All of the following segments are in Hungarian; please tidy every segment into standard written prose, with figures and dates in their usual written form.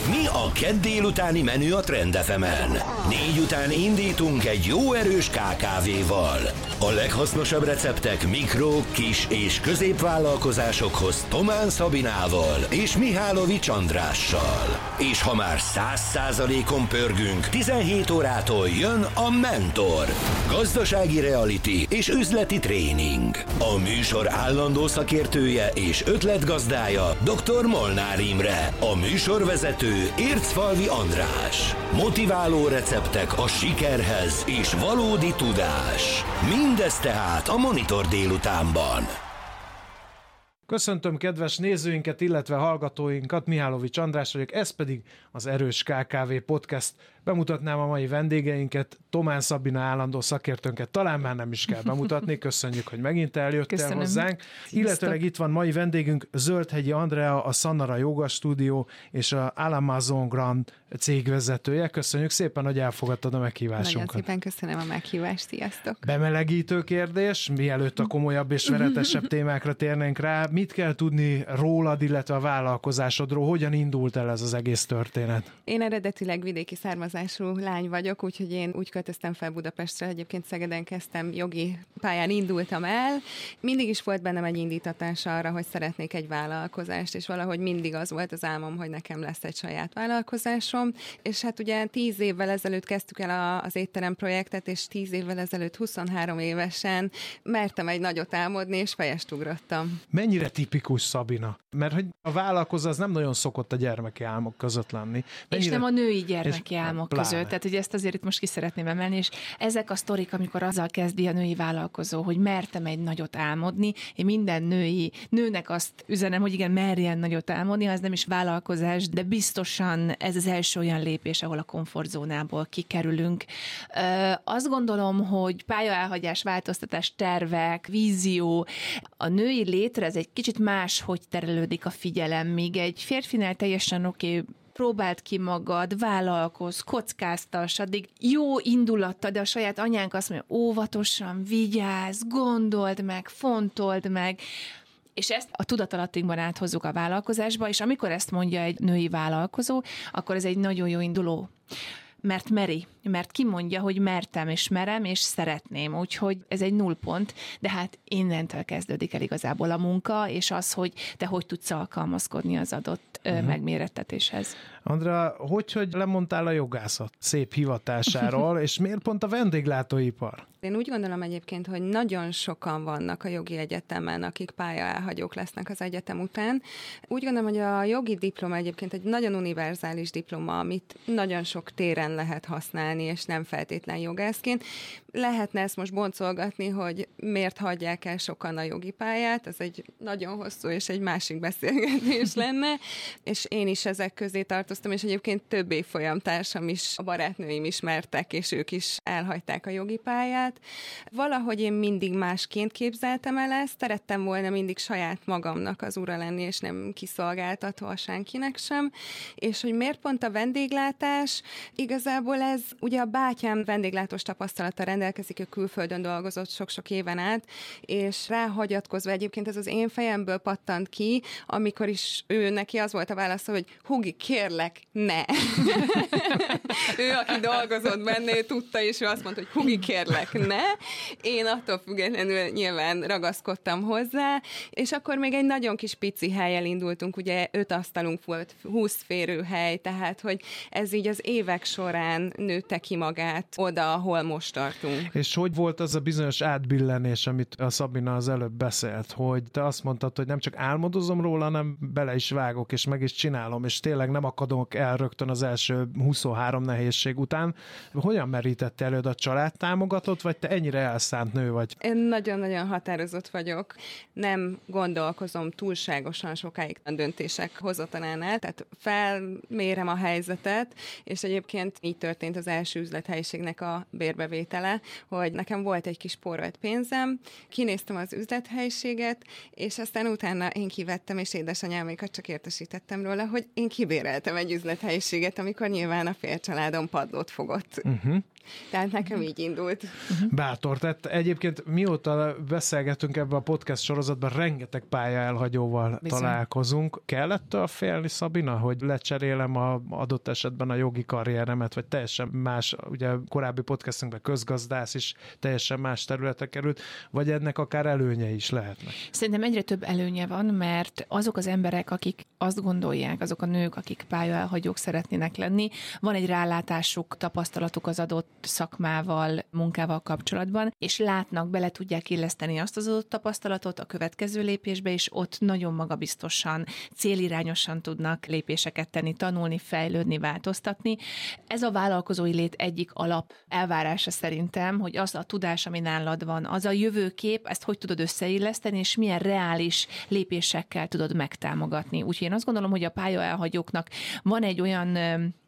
Mi a kedd délutáni menü a Trend FM-en? 4 után indítunk egy jó erős KKV-val. A leghasznosabb receptek mikro, kis és középvállalkozásokhoz Tomán Szabinával és Mihálovics Andrással. És ha már 100%-on pörgünk, 17 órától jön a Mentor. Gazdasági reality és üzleti tréning. A műsor állandó szakértője és ötletgazdája dr. Molnár Imre. A műsorvezető Ércfalvi András. Motiváló receptek a sikerhez és valódi tudás. Mindez tehát a Monitor délutánban. Köszöntöm kedves nézőinket, illetve hallgatóinkat, Mihálovics András vagyok, ez pedig az Erős KKV Podcast. Bemutatnám a mai vendégeinket, Tomán Szabina állandó szakértőnket, talán már nem is kell bemutatni, köszönjük, hogy megint eljöttél hozzánk. Illetőleg itt van mai vendégünk, Zöldhegyi Andrea, a Sanara Yoga Studio és a Amazon Grand cégvezetője. Köszönjük szépen, hogy elfogadtad a meghívásunkat. Nagyon szépen köszönöm a meghívást, sziasztok! Bemelegítő kérdés, mielőtt a komolyabb és veretesebb témákra térnénk rá, mit kell tudni rólad, illetve a vállalkozásodról, hogyan indult el ez az egész történet? Én eredetileg vidéki származású lány vagyok, úgyhogy én úgy költöztem fel Budapestre, egyébként Szegeden kezdtem, jogi pályán indultam el. Mindig is volt bennem egy indítatás arra, hogy szeretnék egy vállalkozást, és valahogy mindig az volt az álmom, hogy nekem lesz egy saját vállalkozásom. És hát ugye 10 évvel ezelőtt kezdtük el az étterem projektet, és 10 évvel ezelőtt 23 évesen mertem egy nagyot álmodni, és fejest ugrottam. Mennyire tipikus Szabina? Mert hogy a vállalkozó az nem nagyon szokott a gyermeki álmok között lenni. És nem a női gyermeki álmok pláne között. Tehát, hogy ezt azért itt most ki szeretném emelni, és ezek a sztorik, amikor azzal kezdi a női vállalkozó, hogy mertem egy nagyot álmodni, én minden nőnek azt üzenem, hogy igen, merjen nagyot álmodni, az nem is vállalkozás, de biztosan ez az első olyan lépés, ahol a komfortzónából kikerülünk. Azt gondolom, hogy pályaelhagyás, változtatás, tervek, vízió, a női létre ez egy kicsit más, hogy terelődik a figyelem, míg egy férfinál teljesen oké, próbáld ki magad, vállalkozz, kockáztass, addig jó indulattal, de a saját anyánk azt mondja, óvatosan, vigyázz, gondold meg, fontold meg, és ezt a tudatalattinkban áthozzuk a vállalkozásba, és amikor ezt mondja egy női vállalkozó, akkor ez egy nagyon jó induló. Mert meri, mert kimondja, hogy mertem és merem, és szeretném, úgyhogy ez egy nullpont, de hát innentől kezdődik el igazából a munka, és az, hogy te hogy tudsz alkalmazkodni az adott megmérettetéshez. Andrea, hogy lemondtál a jogászat szép hivatásáról, és miért pont a vendéglátóipar? Én úgy gondolom egyébként, hogy nagyon sokan vannak a jogi egyetemen, akik pályaelhagyók lesznek az egyetem után. Úgy gondolom, hogy a jogi diploma egyébként egy nagyon univerzális diploma, amit nagyon sok téren lehet használni, és nem feltétlen jogászként. Lehetne ezt most boncolgatni, hogy miért hagyják el sokan a jogi pályát, ez egy nagyon hosszú és egy másik beszélgetés lenne, és én is ezek közé tartoztam, és egyébként több évfolyamtársam is, a barátnőim ismertek, és ők is elhagyták a jogi pályát. Valahogy én mindig másként képzeltem el ezt, szerettem volna mindig saját magamnak az ura lenni, és nem kiszolgáltatva senkinek sem, és hogy miért pont a vendéglátás, igazából ez, ugye a bátyám vendéglátós tapasztalata rendelkezik, ő külföldön dolgozott sok-sok éven át, és ráhagyatkozva egyébként ez az én fejemből pattant ki, amikor is neki az volt a válasza, hogy Hugi, kérlek, ne. Ő, aki dolgozott benne, ő tudta, és ő azt mondta, hogy Hugi, kérlek, ne. Én attól függetlenül nyilván ragaszkodtam hozzá, és akkor még egy nagyon kis pici helyen indultunk, ugye 5 asztalunk volt, 20 férőhely, tehát, hogy ez így az évek során nőtte ki magát oda, ahol most tartunk. És hogy volt az a bizonyos átbillenés, amit a Szabina az előbb beszélt, hogy te azt mondtad, hogy nem csak álmodozom róla, hanem bele is vágok, és meg is csinálom, és tényleg nem akadok el rögtön az első 23 nehézség után. Hogyan merítette előd, a család támogatott, vagy te ennyire elszánt nő vagy? Én nagyon-nagyon határozott vagyok. Nem gondolkozom túlságosan sokáig a döntések hozatalánál, tehát felmérem a helyzetet, és egyébként így történt az első üzlethelyiségnek a bérbevétele, hogy nekem volt egy kis spórolt pénzem, kinéztem az üzlethelyiséget, és aztán utána én kivettem, és édesanyámékat csak értesítettem róla, hogy én kibéreltem egy üzlethelyiséget, amikor nyilván a félcsaládom padlót fogott. Tehát nekem így indult. Bátor. Tehát egyébként mióta beszélgetünk ebben a podcast sorozatban, rengeteg pályaelhagyóval találkozunk. Kellett félni, Szabina, hogy lecserélem adott esetben a jogi karrieremet, vagy teljesen más, ugye korábbi podcastunkban közgazdász is teljesen más területre került, vagy ennek akár előnye is lehetnek? Szerintem egyre több előnye van, mert azok az emberek, akik azt gondolják, azok a nők, akik pályaelhagyók szeretnének lenni, van egy rálátásuk, tapasztalatuk az adott szakmával, munkával kapcsolatban, és látnak, bele tudják illeszteni azt az adott tapasztalatot a következő lépésbe, és ott nagyon magabiztosan, célirányosan tudnak lépéseket tenni, tanulni, fejlődni, változtatni. Ez a vállalkozói lét egyik alap elvárása szerintem, hogy az a tudás, ami nálad van, az a jövőkép, ezt hogy tudod összeilleszteni, és milyen reális lépésekkel tudod megtámogatni. Úgyhogy én azt gondolom, hogy a pályaelhagyóknak van egy olyan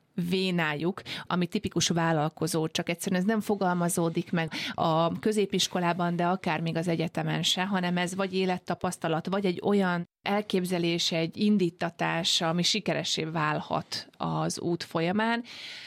vénájuk, ami tipikus vállalkozó, csak egyszerűen ez nem fogalmazódik meg a középiskolában, de akár még az egyetemen se, hanem ez vagy élettapasztalat, vagy egy olyan elképzelés, egy indítatás, ami sikeressé válhat az út folyamán.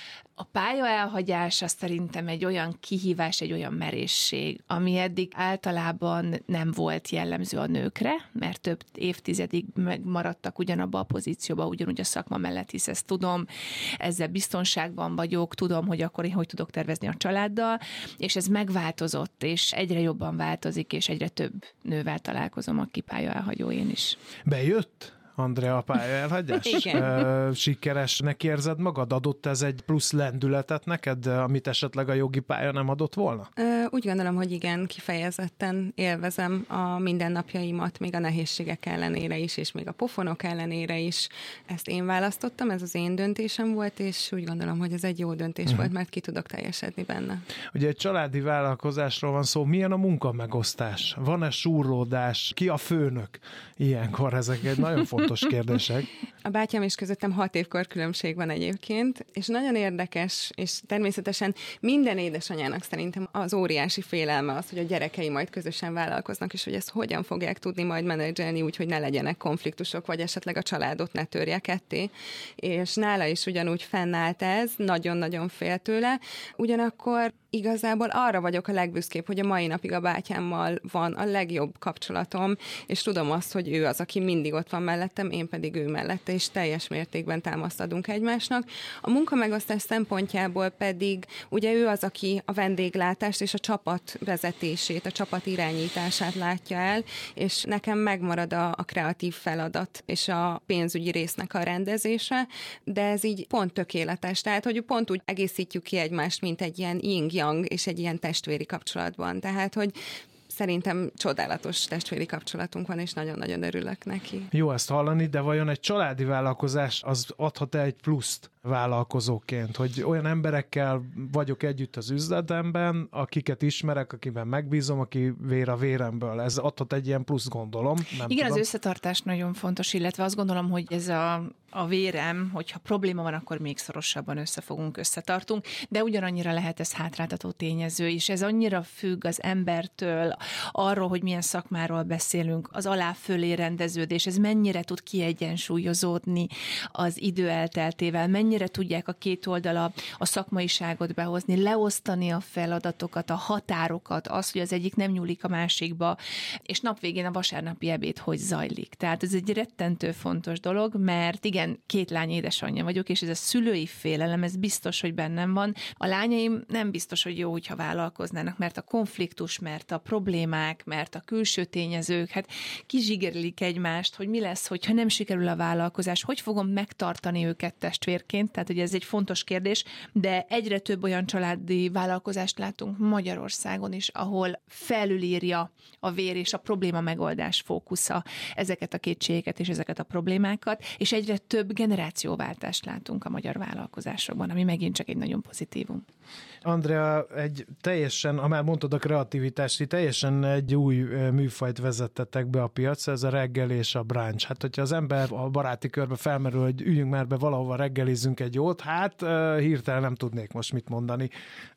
A pálya elhagyása szerintem egy olyan kihívás, egy olyan merészség, ami eddig általában nem volt jellemző a nőkre, mert több évtizedig megmaradtak ugyanabba a pozícióba, ugyanúgy a szakma mellett, hisz ezt tudom, ezzel biztonságban vagyok, tudom, hogy akkor én hogy tudok tervezni a családdal, és ez megváltozott, és egyre jobban változik, és egyre több nővel találkozom, aki pálya elhagyó, én is. Bejött? Andrea, a pályaelhagyás? Sikeresnek érzed magad? Adott ez egy plusz lendületet neked, amit esetleg a jogi pálya nem adott volna? Úgy gondolom, hogy igen, kifejezetten élvezem a mindennapjaimat, még a nehézségek ellenére is, és még a pofonok ellenére is. Ezt én választottam, ez az én döntésem volt, és úgy gondolom, hogy ez egy jó döntés volt, mert ki tudok teljesedni benne. Ugye egy családi vállalkozásról van szó, milyen a munkamegosztás? Van-e súrlódás? Ki a főnök? Ilyenkor ezek egy nagyon fontos kérdések. A bátyám és közöttem 6 évkor különbség van egyébként, és nagyon érdekes, és természetesen minden édesanyának szerintem az óriási félelme az, hogy a gyerekei majd közösen vállalkoznak, és hogy ezt hogyan fogják tudni majd menedzselni úgy, hogy ne legyenek konfliktusok, vagy esetleg a családot ne törje ketté. És nála is ugyanúgy fennállt ez, nagyon-nagyon fél tőle. Ugyanakkor igazából arra vagyok a legbüszkébb, hogy a mai napig a bátyámmal van a legjobb kapcsolatom, és tudom azt, hogy ő az, aki mindig ott van mellettem, én pedig ő mellette, és teljes mértékben támaszt adunk egymásnak. A munkamegosztás szempontjából pedig ugye ő az, aki a vendéglátást és a csapat vezetését, a csapat irányítását látja el, és nekem megmarad a kreatív feladat és a pénzügyi résznek a rendezése, de ez így pont tökéletes. Tehát, hogy pont úgy egészítjük ki egymást, mint egy ilyen yin-yang és egy ilyen testvéri kapcsolatban. Tehát, hogy szerintem csodálatos testvéri kapcsolatunk van, és nagyon-nagyon örülök neki. Jó ezt hallani, de vajon egy családi vállalkozás az adhat-e egy pluszt vállalkozóként, hogy olyan emberekkel vagyok együtt az üzletemben, akiket ismerek, akiben megbízom, aki vér a véremből. Ez adhat egy ilyen plusz, gondolom. Nem igen, tudom. Az összetartás nagyon fontos, illetve azt gondolom, hogy ez a vérem, hogyha probléma van, akkor még szorosabban összetartunk, de ugyanannyira lehet ez hátráltató tényező is. Ez annyira függ az embertől, arról, hogy milyen szakmáról beszélünk, az alá-fölé rendeződés, ez mennyire tud kiegyensúlyozódni az idő elteltével, mennyire tudják a két oldala a szakmaiságot behozni, leosztani a feladatokat, a határokat, az, hogy az egyik nem nyúlik a másikba, és napvégén a vasárnapi ebéd hogy zajlik. Tehát ez egy rettentő fontos dolog, mert igen, 2 lány édesanyja vagyok, és ez a szülői félelem, ez biztos, hogy bennem van. A lányaim nem biztos, hogy jó, hogyha vállalkoznának, mert a konfliktus, mert a problémák, mert a külső tényezők, hát kizsigerlik egymást, hogy mi lesz, hogyha nem sikerül a vállalkozás, hogy fogom megtartani őket testvérként, tehát ugye ez egy fontos kérdés, de egyre több olyan családi vállalkozást látunk Magyarországon is, ahol felülírja a vér és a probléma megoldás fókusza ezeket a kétségeket és ezeket a problémákat, és egyre több generációváltást látunk a magyar vállalkozásokban, ami megint csak egy nagyon pozitívum. Andrea, egy teljesen, ha már mondtad a kreativitást, teljesen egy új műfajt vezettetek be a piacra, ez a reggel és a brunch. Hát, hogyha az ember a baráti körbe felmerül, hogy üljünk már be valahova, reggelizzünk egy jót, hát hirtelen nem tudnék most mit mondani.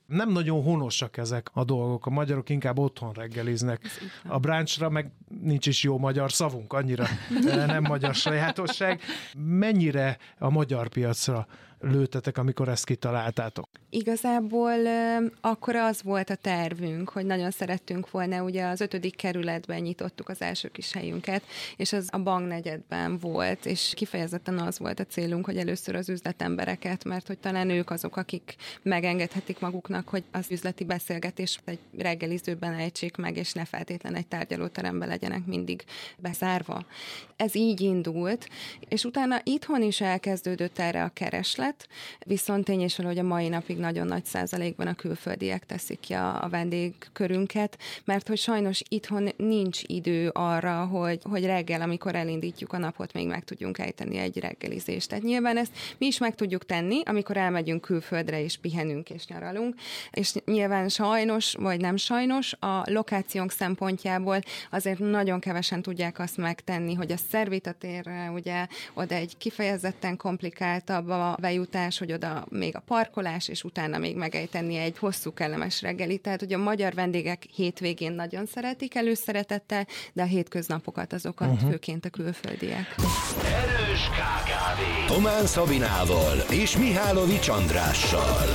Nem nagyon honosak ezek a dolgok. A magyarok inkább otthon reggeliznek. A brunchra meg nincs is jó magyar szavunk, annyira nem magyar sajátosság. Mennyire a magyar piacra lőtetek, amikor ezt kitaláltátok? Igazából akkor az volt a tervünk, hogy nagyon szerettünk volna, ugye az 5. kerületben nyitottuk az első kis helyünket, és az a Banknegyedben volt, és kifejezetten az volt a célunk, hogy először az üzletembereket, mert hogy talán ők azok, akik megengedhetik maguknak, hogy az üzleti beszélgetés egy reggelizőben ejtsék meg, és ne feltétlen egy tárgyalóteremben legyenek mindig bezárva. Ez így indult, és utána itthon is elkezdődött erre a kereslet, viszont tény és való, hogy a mai napig nagyon nagy százalékban a külföldiek teszik ki a vendégkörünket, mert hogy sajnos itthon nincs idő arra, hogy reggel, amikor elindítjuk a napot, még meg tudjunk ejteni egy reggelizést. Tehát nyilván ezt mi is meg tudjuk tenni, amikor elmegyünk külföldre, és pihenünk, és nyaralunk, és nyilván sajnos, vagy nem sajnos, a lokációnk szempontjából azért nagyon kevesen tudják azt megtenni, hogy a Szervitatérre, ugye oda egy kifejezetten komplikáltabb a bejutás, hogy oda még a parkolás, és utána még megejteni egy hosszú, kellemes reggelit. Tehát, hogy a magyar vendégek hétvégén nagyon szeretik előszeretettel, de a hétköznapokat azokat főként a külföldiek. Erős KKV. Tomán Szabinával és Mihálovics Andrással.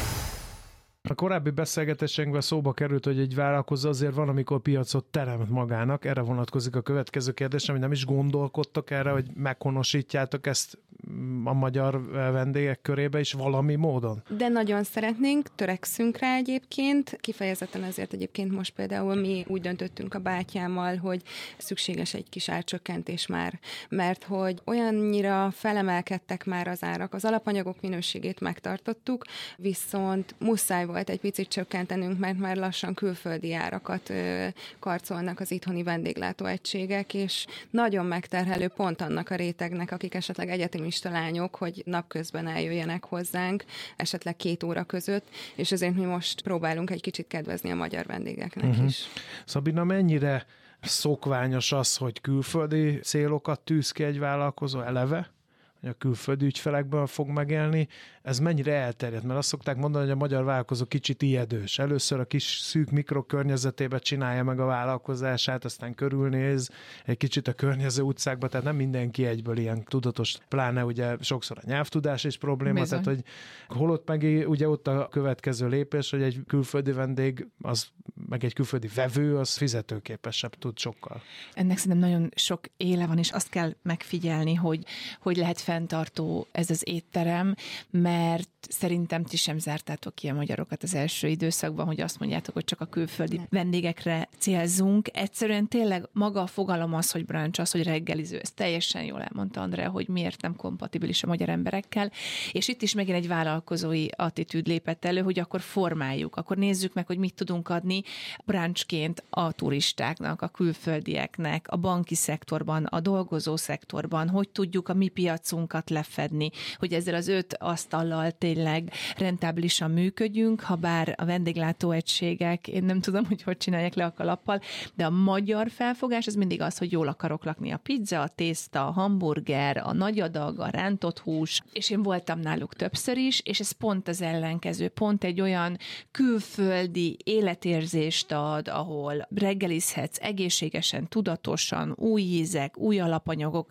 A korábbi beszélgetésünkben szóba került, hogy egy vállalkozó azért van, amikor piacot teremt magának. Erre vonatkozik a következő kérdés, hogy nem is gondolkodtok erre, hogy meghonosítjátok ezt a magyar vendégek körébe is valami módon? De nagyon szeretnénk, törekszünk rá egyébként. Kifejezetten ezért egyébként most például mi úgy döntöttünk a bátyámmal, hogy szükséges egy kis árcsökkentés már, mert hogy olyannyira felemelkedtek már az árak, az alapanyagok minőségét megtartottuk, viszont muszáj volt egy picit csökkentenünk, mert már lassan külföldi árakat karcolnak az itthoni vendéglátóegységek, és nagyon megterhelő pont annak a rétegnek, akik esetleg egyetemista lányok, hogy napközben eljöjjenek hozzánk, esetleg 2 óra között, és ezért mi most próbálunk egy kicsit kedvezni a magyar vendégeknek is. Szabina, mennyire szokványos az, hogy külföldi célokat tűz ki egy vállalkozó eleve, hogy a külföldi ügyfelekből fog megélni, ez mennyire elterjedt? Mert azt szokták mondani, hogy a magyar vállalkozó kicsit ijedős. Először a kis szűk mikrokörnyezetében csinálja meg a vállalkozását, aztán körülnéz egy kicsit a környező utcákba, tehát nem mindenki egyből ilyen tudatos, pláne ugye sokszor a nyelvtudás is probléma, Bizony. tehát hogy holott meg ugye ott a következő lépés, hogy egy külföldi vendég, az meg egy külföldi vevő, az fizetőképesebb tud sokkal. Ennek szerintem nagyon sok éle van, és azt kell megfigyelni, hogy lehet fenntartó ez az étterem, mert szerintem ti sem zártátok ki a magyarokat az első időszakban, hogy azt mondjátok, hogy csak a külföldi vendégekre célzunk. Egyszerűen tényleg maga a fogalom az, hogy brunch, az, hogy reggeliző, ez teljesen jól elmondta Andrea, hogy miért nem kompatibilis a magyar emberekkel, és itt is megint egy vállalkozói attitűd lépett elő, hogy akkor formáljuk, akkor nézzük meg, hogy mit tudunk adni brunchként a turistáknak, a külföldieknek, a banki szektorban, a dolgozó szektorban, hogy tudjuk a mi piacunkat lefedni, hogy ezzel az 5 asztallal tényleg rentábilisan működjünk, ha bár a vendéglátóegységek, én nem tudom, hogy csinálják le a kalappal, de a magyar felfogás az mindig az, hogy jól akarok lakni a pizza, a tészta, a hamburger, a nagy adag, a rántott hús, és én voltam náluk többször is, és ez pont az ellenkező, pont egy olyan külföldi életérzést ad, ahol reggelizhetsz egészségesen, tudatosan, új ízek, új alapanyagok,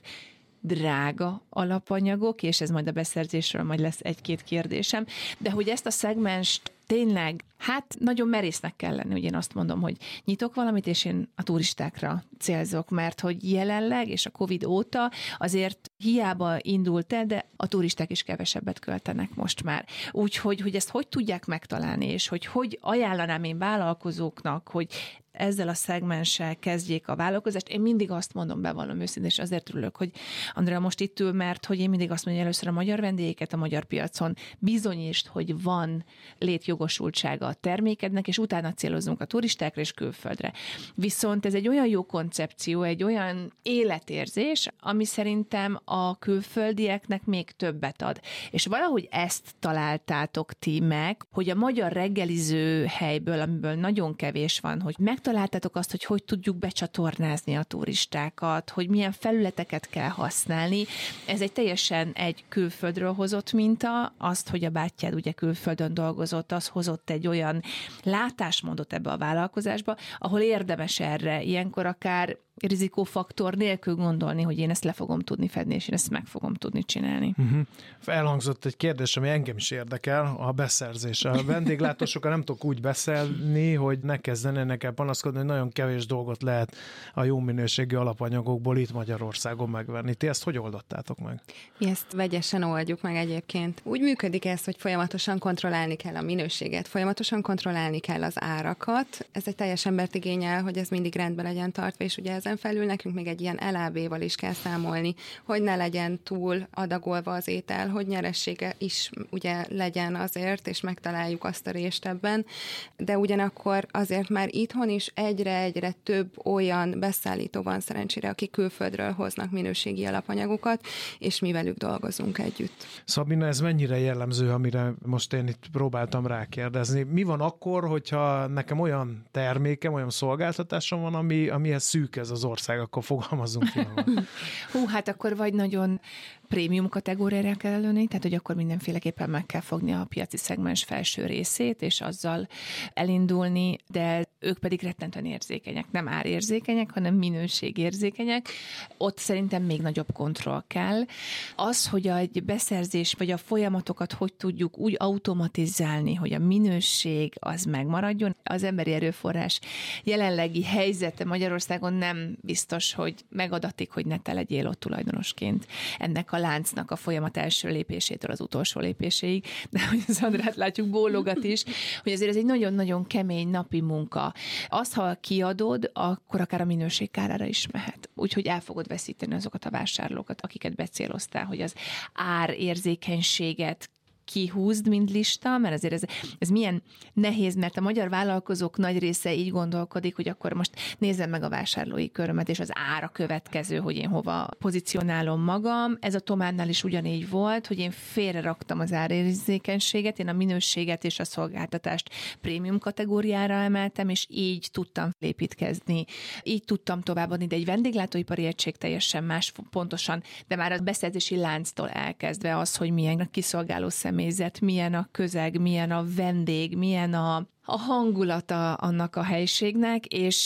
drága alapanyagok, és ez majd a beszerzésről majd lesz 1-2 kérdésem, de hogy ezt a szegmenst tényleg, hát nagyon merésznek kell lenni, hogy én azt mondom, hogy nyitok valamit, és én a turistákra célzok, mert hogy jelenleg, és a Covid óta azért hiába indult el, de a turisták is kevesebbet költenek most már. Úgyhogy, hogy ezt hogy tudják megtalálni, és hogy ajánlanám én vállalkozóknak, hogy ezzel a szegmenssel kezdjék a vállalkozást. Én mindig azt mondom, bevallom őszintén, és azért örülök, hogy Andrea most itt ül, mert hogy én mindig azt mondom, hogy először a magyar vendégeket a magyar piacon bizonyítsd, hogy van létjogosultsága a termékednek, és utána célozunk a turistákra és külföldre. Viszont ez egy olyan jó koncepció, egy olyan életérzés, ami szerintem a külföldieknek még többet ad. És valahogy ezt találtátok ti meg, hogy a magyar reggeliző helyből, amiből nagyon kevés van, hogy megtaláljuk kitaláltátok azt, hogy tudjuk becsatornázni a turistákat, hogy milyen felületeket kell használni. Ez egy teljesen egy külföldről hozott minta, azt, hogy a bátyád ugye külföldön dolgozott, az hozott egy olyan látásmódot ebbe a vállalkozásba, ahol érdemes erre ilyenkor akár rizikófaktor nélkül gondolni, hogy én ezt le fogom tudni fedni, és én ezt meg fogom tudni csinálni. Elhangzott egy kérdés, ami engem is érdekel, a beszerzés. A vendéglátósokkal nem tudok úgy beszélni, hogy ne kezdenek el panaszkodni, hogy nagyon kevés dolgot lehet a jó minőségű alapanyagokból itt Magyarországon megvenni. Ti ezt hogy oldottátok meg? Mi ezt vegyesen oldjuk meg egyébként. Úgy működik ez, hogy folyamatosan kontrollálni kell a minőséget, folyamatosan kontrollálni kell az árakat. Ez egy teljes embert igényel, hogy ez mindig rendben legyen tartva, és ugye ezen felül nekünk még egy ilyen LAB-val is kell számolni, hogy ne legyen túl adagolva az étel, hogy nyeressége is ugye legyen azért, és megtaláljuk azt a rést ebben, de ugyanakkor azért már itthon is egyre több olyan beszállító van szerencsére, akik külföldről hoznak minőségi alapanyagokat, és mi velük dolgozunk együtt. Szabina, ez mennyire jellemző, amire most én itt próbáltam rákérdezni? Mi van akkor, hogyha nekem olyan termékem, olyan szolgáltatásom van, amihez szűk ez az ország, akkor fogalmazzunk finoman. Hát akkor vagy nagyon prémium kategóriára kell lőni, tehát hogy akkor mindenféleképpen meg kell fogni a piaci szegmens felső részét, és azzal elindulni, de ők pedig rettentően érzékenyek, nem árérzékenyek, hanem minőségérzékenyek. Ott szerintem még nagyobb kontroll kell. Az, hogy egy beszerzés vagy a folyamatokat hogy tudjuk úgy automatizálni, hogy a minőség az megmaradjon. Az emberi erőforrás jelenlegi helyzete Magyarországon nem biztos, hogy megadatik, hogy ne te legyél ott tulajdonosként ennek a láncnak a folyamat első lépésétől az utolsó lépéséig, de hogy az Andrát látjuk, bólogat is, hogy azért ez egy nagyon-nagyon kemény napi munka. Azt, ha kiadod, akkor akár a minőség kárára is mehet. Úgyhogy el fogod veszíteni azokat a vásárlókat, akiket becéloztál, hogy az árérzékenységet kihúzd, mint lista, mert azért ez milyen nehéz, mert a magyar vállalkozók nagy része így gondolkodik, hogy akkor most nézzem meg a vásárlói körömet, és az ára következő, hogy én hova pozícionálom magam. Ez a Tománnál is ugyanígy volt, hogy én félre raktam az árérzékenységet, én a minőséget és a szolgáltatást prémium kategóriára emeltem, és így tudtam építkezni. Így tudtam továbbadni, de egy vendéglátóipari egység teljesen más pontosan, de már a beszerzési lánctól elkezdve az, hogy milyen a kiszolgáló személyzet, milyen a közeg, milyen a vendég, milyen a hangulata annak a helyiségnek, és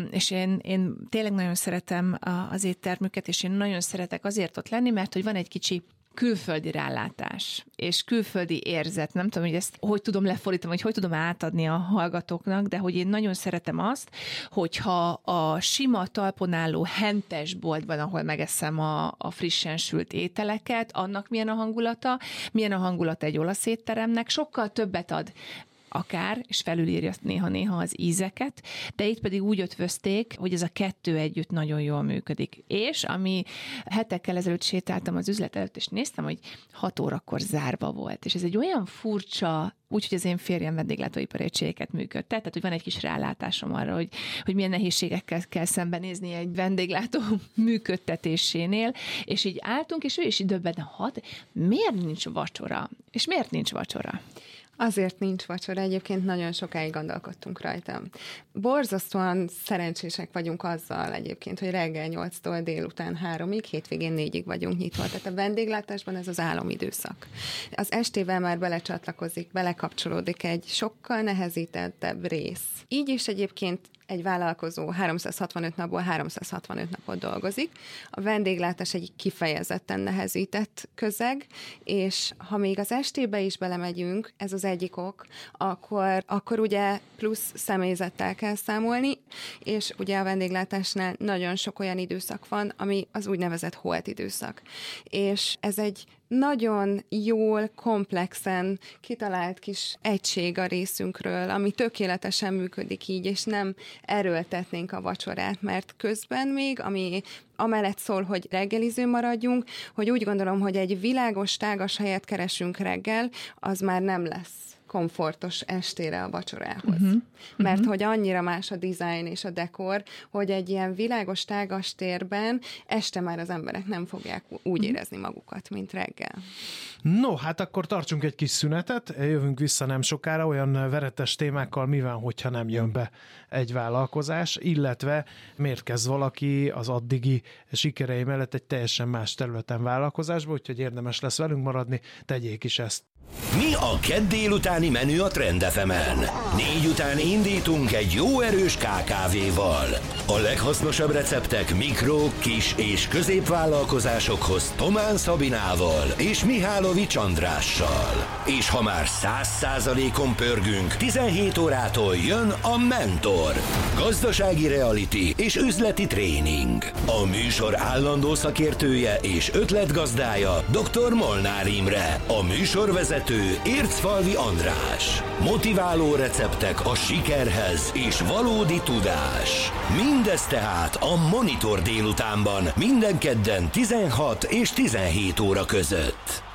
én tényleg nagyon szeretem az éttermüket, és én nagyon szeretek azért ott lenni, mert hogy van egy kicsi külföldi rálátás, és külföldi érzet. Nem tudom, hogy ezt hogy tudom lefordítani, vagy hogy tudom átadni a hallgatóknak, de hogy én nagyon szeretem azt, hogyha a sima talpon álló hentes boltban, ahol megeszem a frissen sült ételeket, annak milyen a hangulata egy olasz étteremnek, sokkal többet ad akár, és felülírja néha az ízeket, de itt pedig úgy ötvözték, hogy ez a kettő együtt nagyon jól működik. És ami hetekkel ezelőtt sétáltam az üzlet előtt, és néztem, hogy 6 órakor zárva volt. És ez egy olyan furcsa, úgyhogy az én férjem vendéglátóipari egységeket működtet, tehát hogy van egy kis rálátásom arra, hogy milyen nehézségekkel kell szembenézni egy vendéglátó működtetésénél, és így álltunk, és ő is így döbbenten, miért nincs vacsora? És miért nincs vacsora? Azért nincs vacsora, egyébként nagyon sokáig gondolkodtunk rajta. Borzasztóan szerencsések vagyunk azzal egyébként, hogy reggel 8-tól délután 3-ig, hétvégén 4-ig vagyunk nyitva. Tehát a vendéglátásban ez az álomidőszak. Az estével már belecsatlakozik, belekapcsolódik egy sokkal nehezítettebb rész. Így is egyébként egy vállalkozó 365 napból 365 napot dolgozik. A vendéglátás egy kifejezetten nehezített közeg, és ha még az estébe is belemegyünk, ez az egyik ok, akkor ugye plusz személyzettel kell számolni, és ugye a vendéglátásnál nagyon sok olyan időszak van, ami az úgynevezett holt időszak. És ez egy nagyon jól, komplexen kitalált kis egység a részünkről, ami tökéletesen működik így, és nem erőltetnénk a vacsorát, mert közben még, ami amellett szól, hogy reggeliző maradjunk, hogy úgy gondolom, hogy egy világos, tágas helyet keresünk reggel, az már nem lesz. komfortos estére a vacsorához. Mert hogy annyira más a dizájn és a dekor, hogy egy ilyen világos, tágas térben este már az emberek nem fogják úgy érezni magukat, mint reggel. No, hát akkor tartsunk egy kis szünetet, jövünk vissza nem sokára olyan veretes témákkal, mi van, hogyha nem jön be egy vállalkozás, illetve miért kezd valaki az addigi sikerei mellett egy teljesen más területen vállalkozásba, úgyhogy érdemes lesz velünk maradni, tegyék is ezt. Mi a kedd délutáni menü a Trend FM-en? 4 után indítunk egy jó erős KKV-val. A leghasznosabb receptek mikro, kis és középvállalkozásokhoz Tomán Szabinával és Mihálovics Andrással. És ha már 100%-on pörgünk, 17 órától jön a Mentor. Gazdasági reality és üzleti tréning. A műsor állandó szakértője és ötletgazdája dr. Molnár Imre. A műsorvezető Ércfalvi András. Motiváló receptek a sikerhez és valódi tudás. Mindez tehát a Monitor délutánban, minden kedden 16 és 17 óra között.